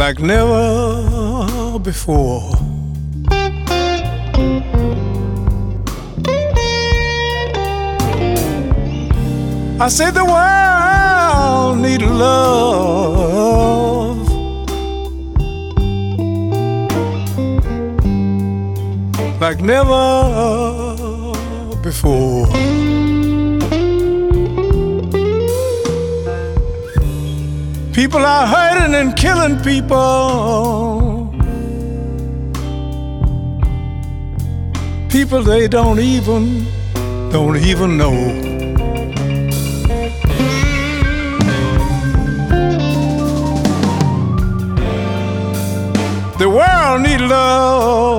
like never before. I said the world needs love like never before. People are hurting and killing people. People they don't even know. The world needs love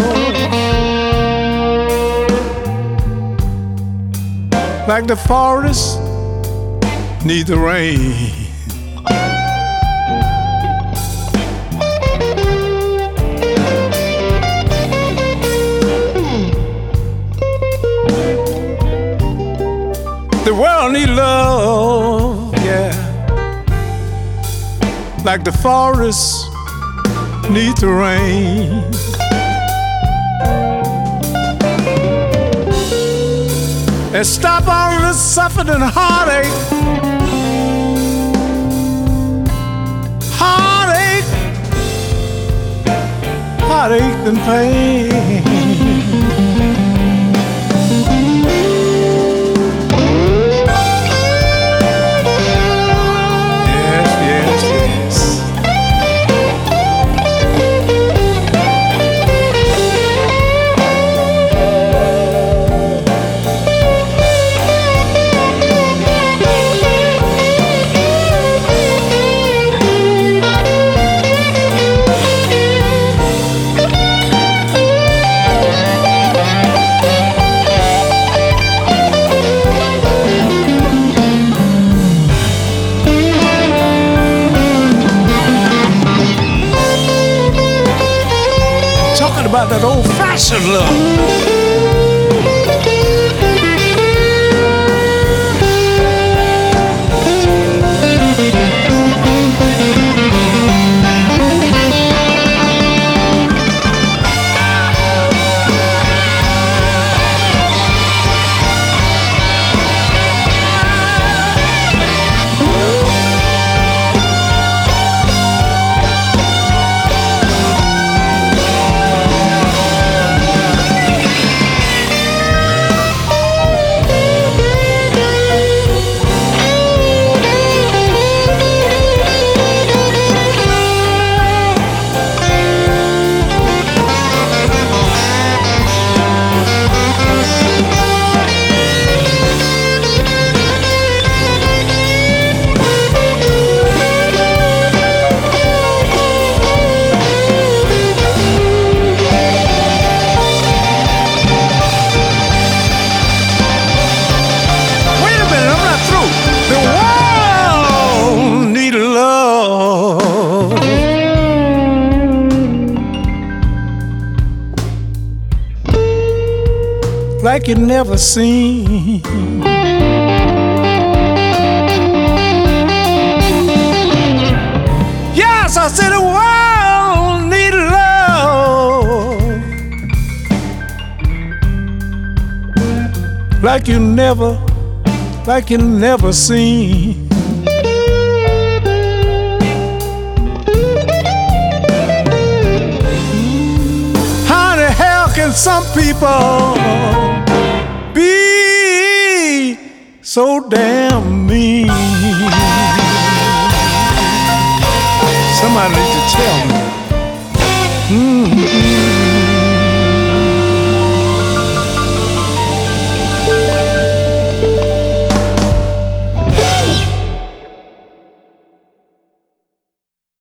like the forest needs the rain. The world needs love, yeah, like the forest needs the rain. And stop all this suffering and heartache, heartache and pain. About that old-fashioned love. Like you never seen. Yes, I said the world needs love like you never seen. How the hell can some people be so damn mean? Somebody need to tell me.